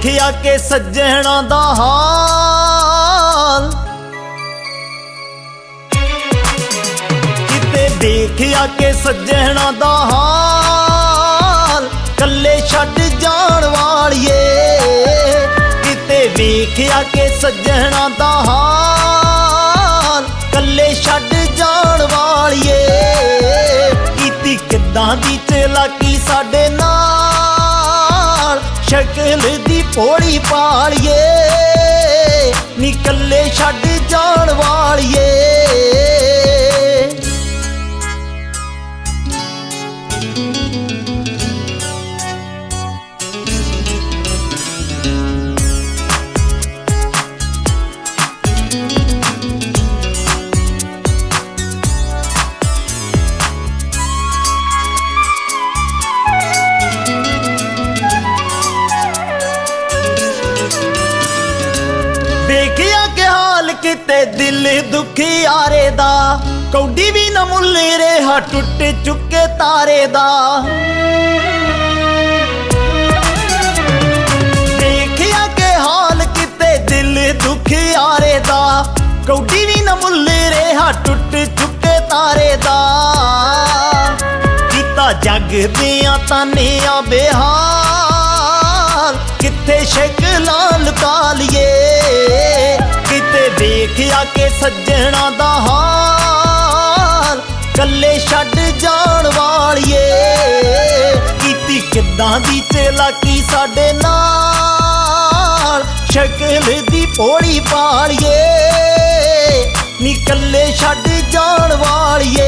ਵੇਖਿਆ ਕਿ ਸੱਜਣਾ ਦਾ ਹਾਲ, ਕਿਤੇ ਵੇਖਿਆ ਕਿ ਸੱਜਣਾ ਦਾ ਹਾਲ, ਕੱਲੇ ਛੱਡ ਜਾਣ ਵਾਲੀਏ। ਕਿਤੇ ਵੇਖਿਆ ਕਿ ਸੱਜਣਾ ਦਾ ਹਾਲ, ਕੱਲੇ ਛੱਡ ਜਾਣ ਵਾਲੀਏ। ਕੀਤੀ ਕਿੱਦਾਂ ਦੀ ਚਲਾਕੀ ਸਾਡੇ ਨਾਲ, ਸ਼ਕਲ ਦੀ ਭੋਲੀ ਪਾਲੀਏ ਨੀ ਕੱਲੇ ਛੱਡ ਜਾਣ ਵਾਲੀਏ। ਵੇਖਿਆ ਕਿ ਹਾਲ ਕਿਤੇ ਦਿਲ ਦੁਖਿਆਰੇ ਦਾ, ਕੌਡੀ ਵੀ ਨਾ ਮੁੱਲ ਰਿਹਾ ਟੁੱਟ ਚੁੱਕੇ ਤਾਰੇ ਦਾ। ਵੇਖਿਆ ਕਿ ਹਾਲ ਕਿਤੇ ਦਿਲ ਦੁਖਿਆਰੇ ਦਾ, ਕੌਡੀ ਵੀ ਨਾ ਮੁੱਲ ਰਿਹਾ ਟੁੱਟ ਚੁੱਕੇ ਤਾਰੇ ਦਾ। ਕੀਤਾ ਜੱਗ ਦੀਆਂ ਤਾਨਿਆਂ ਬੇਹਾਲ, ਕਿੱਥੇ ਸ਼ਕਲਾਂ ਲੁਕਾ ਲਈਏ। ਕਿਤੇ ਵੇਖਿਆ ਕਿ ਸੱਜਣਾ ਦਾ ਹਾਲ, ਕੱਲੇ ਛੱਡ ਜਾਣ ਵਾਲੀਏ। ਕੀਤੀ ਕਿੱਦਾਂ ਦੀ ਚਲਾਕੀ ਸਾਡੇ ਨਾਲ, ਸ਼ਕਲ ਦੀ ਭੋਲੀ ਪਾਲੀਏ ਨੀ ਕੱਲੇ ਛੱਡ ਜਾਣ ਵਾਲੀਏ।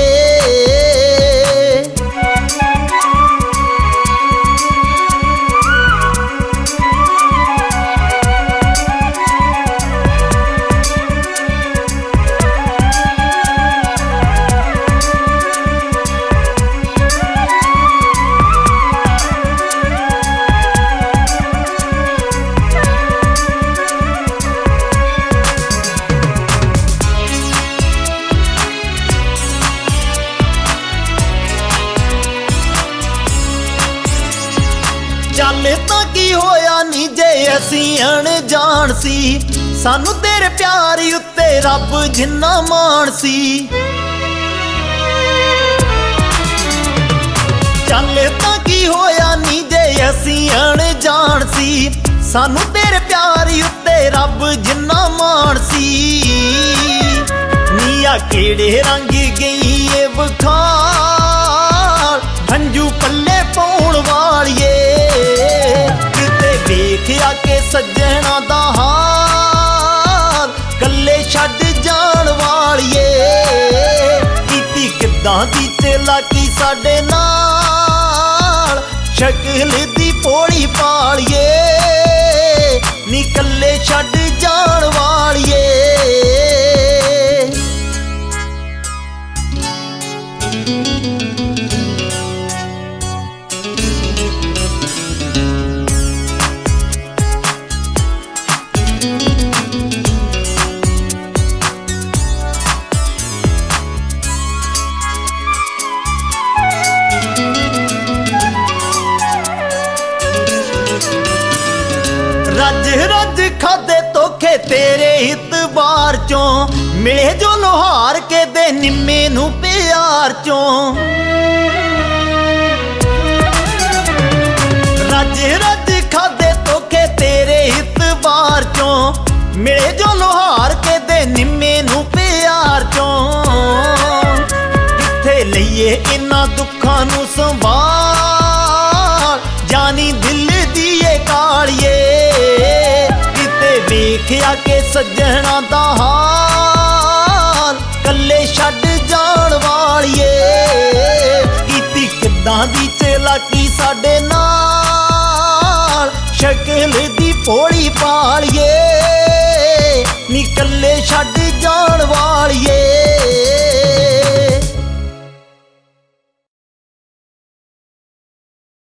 ਚੱਲ ਤਾਂ ਕੀ ਹੋਇਆ ਨੀ ਜੇ ਅਸੀਂ ਅਣਜਾਣ ਸੀ, ਸਾਨੂੰ ਤੇਰੇ ਪਿਆਰ ਉੱਤੇ ਰੱਬ ਜਿੰਨਾ ਮਾਣ ਸੀ। ਚੱਲ ਤਾਂ ਕੀ ਹੋਇਆ ਨੀ ਜੇ ਅਸੀਂ ਅਣਜਾਣ ਸੀ, ਸਾਨੂੰ ਤੇਰੇ ਪਿਆਰ ਉੱਤੇ ਰੱਬ ਜਿੰਨਾ ਮਾਣ ਸੀ। ਨੀਆ ਕਿਹੜੇ ਰੰਗ ਗਈ ਏ ਵਿਖਾਲ, ਹੰਝੂ ਪੱਲੇ ਪਾਉਣ ਵਾਲੀਏ। ਵੇਖਿਆ ਕਿ ਸੱਜਣਾ ਦਾ ਹਾਲ, ਕੱਲੇ ਛੱਡ ਜਾਣ ਵਾਲੀਏ। ਕੀਤੀ ਕਿੱਦਾਂ ਦੀ ਚਲਾਕੀ ਸਾਡੇ ਨਾਲ, ਸ਼ਕਲ ਦੀ ਭੋਲੀ ਪਾਲੀਏ ਨੀ ਕੱਲੇ ਛੱਡ ਜਾਣ ਵਾਲੀਏ। ਰੱਜ ਰੱਜ ਖਾਦੇ ਧੋਖੇ ਤੇਰੇ ਇਤਬਾਰ ਚੋਂ, ਮਿਲੇ ਜੋ ਲੋਹਾਰ ਕੇ ਦੇ ਨਿੰਮੇ ਨੂੰ ਪਿਆਰ ਚੋਂ। ਰੱਜ ਰੱਜ ਖਾਦੇ ਧੋਖੇ ਤੇਰੇ ਇਤਬਾਰ ਚੋਂ, ਮਿਲੇ ਜੋ ਲੋਹਾਰ ਕੇ ਦੇ ਨਿੰਮੇ ਨੂੰ ਪਿਆਰ ਚੋਂ। ਕਿੱਥੇ ਲਈਏ ਇਹਨਾਂ ਦੁੱਖਾਂ ਨੂੰ ਸੰਭਾਲ, ਜਾਨੀ ਦਿਲ ਦੀ ਏ ਕਾਲੀਏ। ਵੇਖਿਆ ਕਿ ਸੱਜਣਾ ਦਾ ਹਾਲ, ਕੱਲੇ ਛੱਡ ਜਾਣ ਵਾਲੀਏ। ਕੀਤੀ ਕਿੱਦਾਂ ਦੀ ਚਲਾਕੀ ਸਾਡੇ ਨਾਲ, ਸ਼ਕਲ ਦੀ ਭੋਲੀ ਪਾਲੀਏ ਨੀ ਕੱਲੇ ਛੱਡ ਜਾਣ ਵਾਲੀਏ।